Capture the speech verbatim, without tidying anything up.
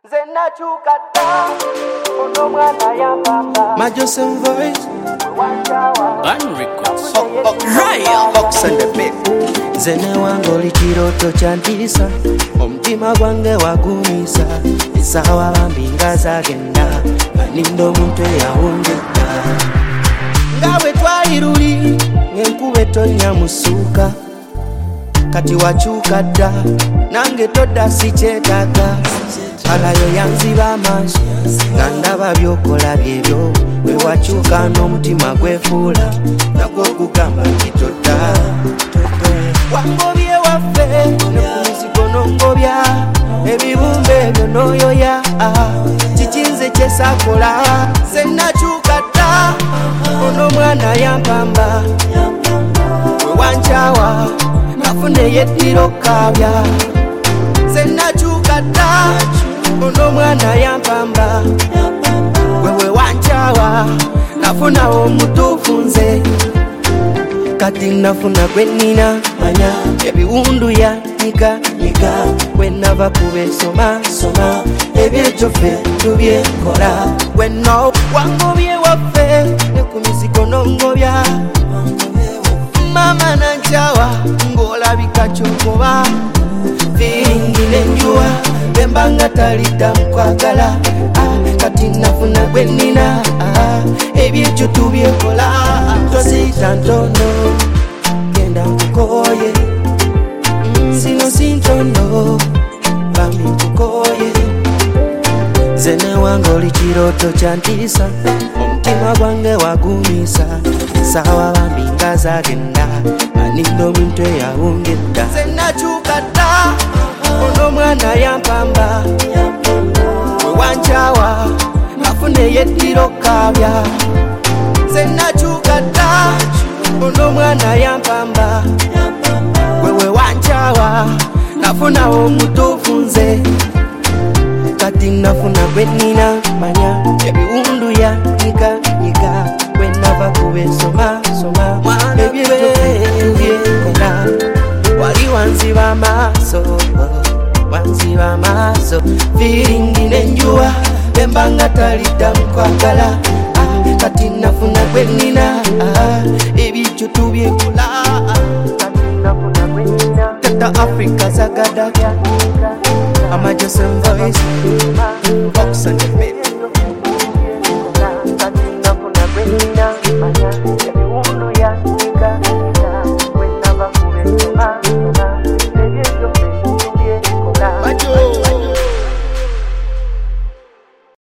Zena chukata, ono mwana ya papa. My Joseph voice, One records. Ryan box on the bed. Zene wango lichiroto chantisa, omutima gwange wagumisa. Isawa bambinga zagenda, kanindo muntu yawungeta. Ngawe twaliruli, ngenkube tonya musuka. Kati wachukata, nange toda sichetaga. Alayo yanziba amaso ngandaba byokola byebyo bwe wakyuka n'omutima gwefuula nagwo gugamba kitota wangobye waffe ne ku mizigo n'ongobya ebibumbe ebyo n'oyoya kikinze kyesakola sennakyukata ono mwana yampamba bwe wankyawa nafuna eyeddiro kaabya sennakyukata ono mwana yampamba wewe wanchawa nafuna omutuufu nze kati nafuna gwenina manya ebiwundu ya nyika nyika wenava kubesoma soma ebyekyo ffe tubyekola weno wangobye waffe ne ku mizigo n'ongobya mama nanchawa ng'olabika kyokoba firingi n'enjuwa bembanga talita mkwagala ah, kati nafuna gwenina ah, ebyekyo tubyekola tosiyita ntono genda nkukoye sino sintono bambi nkukoye zene wange oli kiroto kyantiisa omutima gwange wagumisa sawa bambi nga zagenda anindo omuntu eyawungedda zenakyukata ono mwana yampamba wanchawa nafuna eyeddiro kaabya sennakyukata ono mwana yampamba wewe wanchawa nafuna omutuufu nze kati nafuna gwenina manya ebiwundu ya nyika nyika wenava kubesoma soma ebyebyekola wali wanziba amaaso wanziba amaaso firingi n'enjuwa bembanga talita mukwagala ah, kati nafuna gwenina ah, ebikyo tubyekola kati nafuna gwenina tata Africa zagada ama Joseph voice box on the bed.